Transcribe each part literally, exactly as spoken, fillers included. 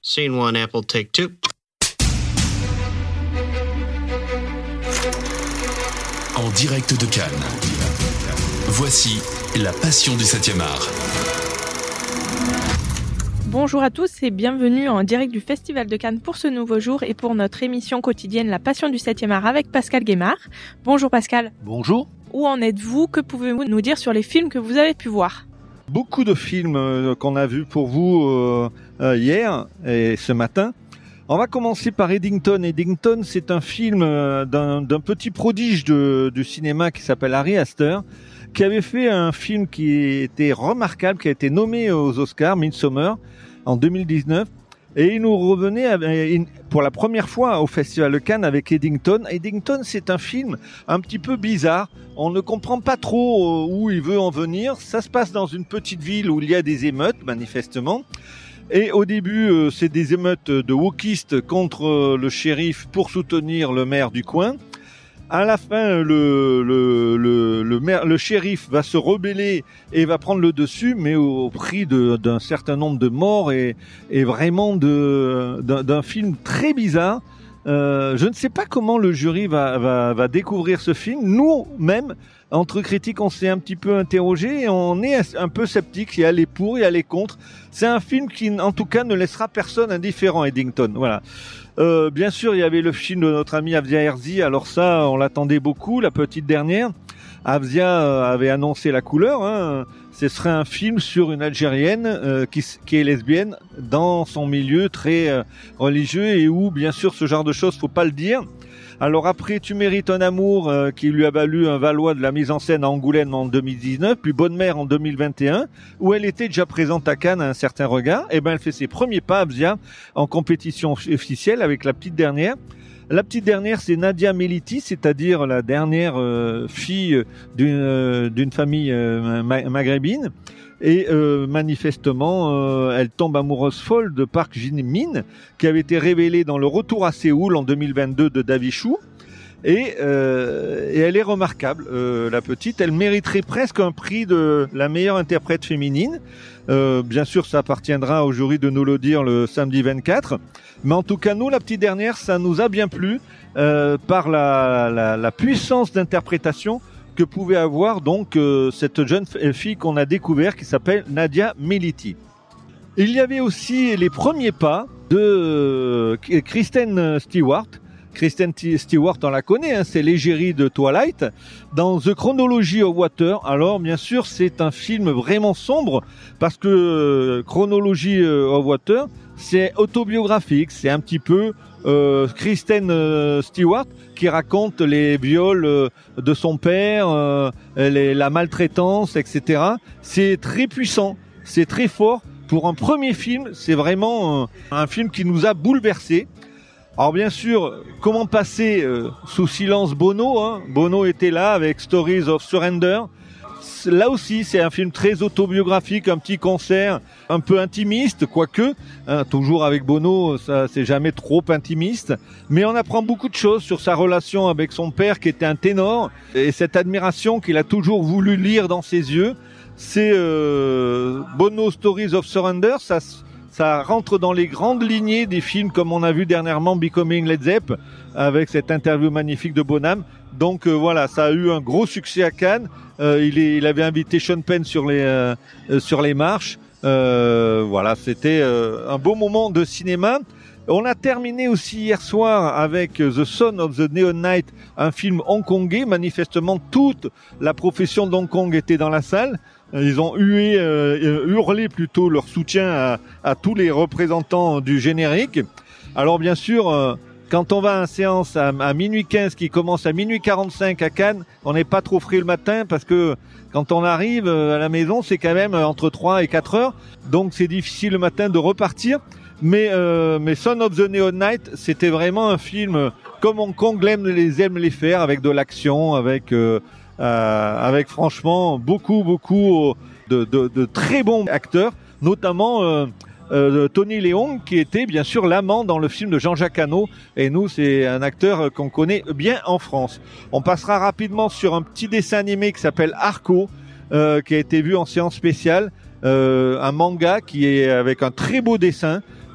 Scene one, Apple, take two. En direct de Cannes, voici La Passion du septième art. Bonjour à tous et bienvenue en direct du Festival de Cannes pour ce nouveau jour et pour notre émission quotidienne La Passion du septième art avec Pascal Guémard. Bonjour Pascal. Bonjour. Où en êtes-vous ? Que pouvez-vous nous dire sur les films que vous avez pu voir ? Beaucoup de films euh, qu'on a vus pour vous euh, euh, hier et ce matin. On va commencer par Eddington. Eddington, c'est un film euh, d'un, d'un petit prodige de, du cinéma qui s'appelle Ari Aster, qui avait fait un film qui était remarquable, qui a été nommé aux Oscars, Midsommar, en deux mille dix-neuf. Et il nous revenait pour la première fois au Festival de Cannes avec Eddington. Eddington, c'est un film un petit peu bizarre. On ne comprend pas trop où il veut en venir. Ça se passe dans une petite ville où il y a des émeutes, manifestement. Et au début, c'est des émeutes de wokistes contre le shérif pour soutenir le maire du coin. À la fin, le, le, le, le, maire, le shérif va se rebeller et va prendre le dessus, mais au, au prix de, d'un certain nombre de morts et, et vraiment de, d'un, d'un film très bizarre. Euh, je ne sais pas comment le jury va, va, va découvrir ce film. Nous-mêmes, entre critiques, on s'est un petit peu interrogé et on est un peu sceptique. Il y a les pour, il y a les contre. C'est un film qui, en tout cas, ne laissera personne indifférent, Eddington. Voilà. Euh, bien sûr, il y avait le film de notre ami Avzia Herzi. Alors ça, on l'attendait beaucoup, la petite dernière. Avzia avait annoncé la couleur. Hein. Ce serait un film sur une Algérienne euh, qui, qui est lesbienne dans son milieu très euh, religieux et où, bien sûr, ce genre de choses, faut pas le dire. Alors après, Tu mérites un amour euh, qui lui a valu un Valois de la mise en scène à Angoulême en deux mille dix-neuf, puis Bonne Mère en deux mille vingt et un, où elle était déjà présente à Cannes à un certain regard. Et ben, elle fait ses premiers pas, Avzia, en compétition officielle avec la petite dernière. La petite dernière, c'est Nadia Meliti, c'est-à-dire la dernière euh, fille d'une, euh, d'une famille euh, ma- maghrébine. Et euh, manifestement, euh, elle tombe amoureuse folle de Park Jin-min, qui avait été révélé dans Le Retour à Séoul en deux mille vingt-deux de David Chou. Et, euh, et elle est remarquable, euh, la petite. Elle mériterait presque un prix de la meilleure interprète féminine. Euh, bien sûr, ça appartiendra au jury de nous le dire le samedi vingt-quatre. Mais en tout cas, nous, la petite dernière, ça nous a bien plu euh, par la, la, la puissance d'interprétation que pouvait avoir donc euh, cette jeune fille qu'on a découvert qui s'appelle Nadia Meliti. Il y avait aussi les premiers pas de euh, Kristen Stewart. Kristen Stewart, on la connaît, hein, c'est l'égérie de Twilight, dans The Chronology of Water. Alors, bien sûr, c'est un film vraiment sombre, parce que euh, Chronology of Water, c'est autobiographique, c'est un petit peu euh, Kristen euh, Stewart qui raconte les viols euh, de son père, euh, les, la maltraitance, et cetera. C'est très puissant, c'est très fort. Pour un premier film, c'est vraiment euh, un film qui nous a bouleversés. Alors bien sûr, comment passer euh, sous silence Bono, hein. Bono était là avec Stories of Surrender. Là aussi, c'est un film très autobiographique, un petit concert un peu intimiste, quoique, hein, toujours avec Bono, ça c'est jamais trop intimiste. Mais on apprend beaucoup de choses sur sa relation avec son père qui était un ténor et cette admiration qu'il a toujours voulu lire dans ses yeux. C'est euh, Bono Stories of Surrender, ça Ça rentre dans les grandes lignées des films comme on a vu dernièrement Becoming Led Zepp avec cette interview magnifique de Bonham. Donc euh, voilà, ça a eu un gros succès à Cannes. Euh, il, est, il avait invité Sean Penn sur les euh, sur les marches. Euh, voilà, c'était euh, un beau moment de cinéma. On a terminé aussi hier soir avec The Son of the Neon Night, un film hongkongais. Manifestement, toute la profession d'Hong Kong était dans la salle. Ils ont hué, euh, hurlé plutôt leur soutien à, à tous les représentants du générique. Alors bien sûr, euh, quand on va à une séance à, à minuit quinze qui commence à minuit quarante-cinq à Cannes, on n'est pas trop frais le matin parce que quand on arrive à la maison, c'est quand même entre trois et quatre heures. Donc c'est difficile le matin de repartir. Mais, euh, mais Son of the Neon Night, c'était vraiment un film comme Hong Kong aime les, aime les faire, avec de l'action, avec... Euh, Euh, avec franchement beaucoup beaucoup de, de, de très bons acteurs, notamment euh, euh, Tony Leung qui était bien sûr l'amant dans le film de Jean-Jacques Hano, et nous c'est un acteur qu'on connaît bien en France. On passera rapidement sur un petit dessin animé qui s'appelle Arco, euh, qui a été vu en séance spéciale, euh, un manga qui est avec un très beau dessin,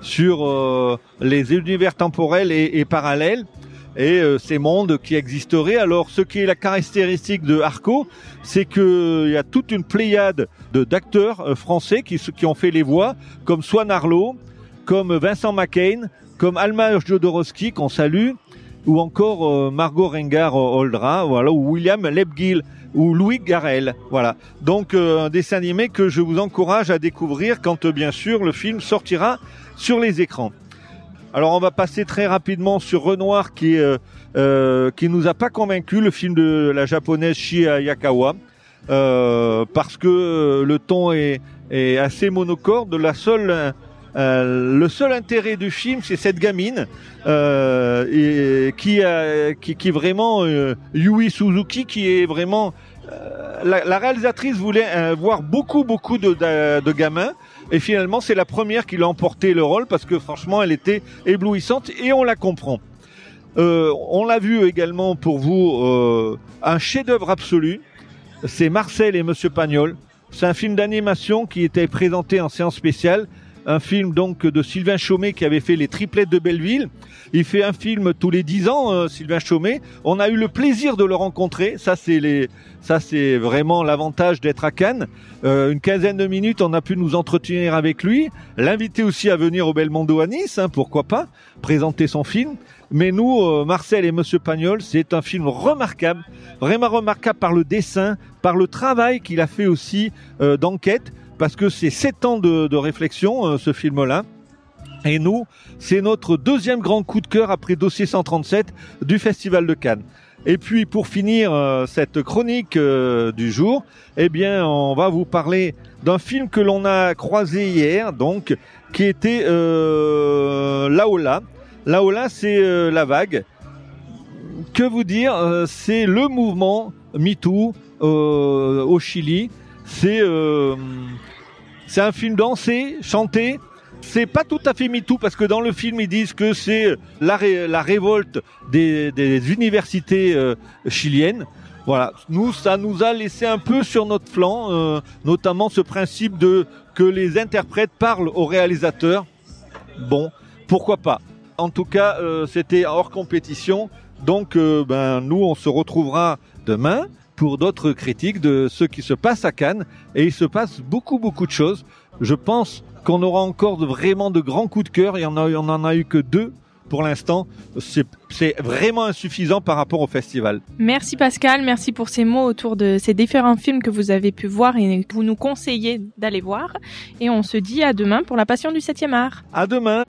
sur euh, les univers temporels et, et parallèles et euh, ces mondes qui existeraient. Alors, ce qui est la caractéristique de Arco, c'est que il y a toute une pléiade de d'acteurs euh, français qui, qui ont fait les voix, comme Swan Arlo, comme Vincent McCain, comme Alma Jodorowsky qu'on salue, ou encore euh, Margot Rengard-Oldra, voilà, ou William Lebguil, ou Louis Garrel, voilà. Donc euh, un dessin animé que je vous encourage à découvrir quand euh, bien sûr le film sortira sur les écrans. Alors on va passer très rapidement sur Renoir qui euh, euh, qui nous a pas convaincu, le film de la japonaise Chie Hayakawa, euh, parce que le ton est, est assez monocorde. La seule Euh, le seul intérêt du film, c'est cette gamine euh, et, qui, a, qui, qui est vraiment euh, Yui Suzuki, qui est vraiment euh, la, la réalisatrice voulait euh, voir beaucoup beaucoup de, de, de gamins, et finalement c'est la première qui l'a emporté le rôle, parce que franchement elle était éblouissante et on la comprend. Euh, on l'a vu également pour vous, euh, un chef-d'œuvre absolu, c'est Marcel et Monsieur Pagnol. C'est un film d'animation qui était présenté en séance spéciale. Un film donc de Sylvain Chomet qui avait fait Les Triplettes de Belleville. Il fait un film tous les dix ans, euh, Sylvain Chomet. On a eu le plaisir de le rencontrer. Ça, c'est les, ça, c'est vraiment l'avantage d'être à Cannes. Euh, une quinzaine de minutes, on a pu nous entretenir avec lui. L'inviter aussi à venir au Belmondo à Nice, hein, pourquoi pas, présenter son film. Mais nous, euh, Marcel et Monsieur Pagnol, c'est un film remarquable, vraiment remarquable par le dessin, par le travail qu'il a fait aussi euh, d'enquête. Parce que c'est sept ans de, de réflexion, euh, ce film-là. Et nous, c'est notre deuxième grand coup de cœur après Dossier cent trente-sept du Festival de Cannes. Et puis, pour finir euh, cette chronique euh, du jour, eh bien, on va vous parler d'un film que l'on a croisé hier, donc, qui était euh, Laola. Laola, c'est euh, la vague. Que vous dire, euh, c'est le mouvement MeToo euh, au Chili. C'est euh, c'est un film dansé, chanté. C'est pas tout à fait MeToo, parce que dans le film ils disent que c'est la, ré, la révolte des, des universités euh, chiliennes. Voilà, nous ça nous a laissé un peu sur notre flanc, euh, notamment ce principe de que les interprètes parlent aux réalisateurs. Bon, pourquoi pas. En tout cas, euh, c'était hors compétition. Donc, euh, ben nous on se retrouvera demain pour d'autres critiques de ce qui se passe à Cannes. Et il se passe beaucoup, beaucoup de choses. Je pense qu'on aura encore de, vraiment de grands coups de cœur. Il y en a, on en a eu que deux pour l'instant. C'est, c'est vraiment insuffisant par rapport au festival. Merci Pascal, merci pour ces mots autour de ces différents films que vous avez pu voir et que vous nous conseillez d'aller voir. Et on se dit à demain pour La Passion du septième art. À demain.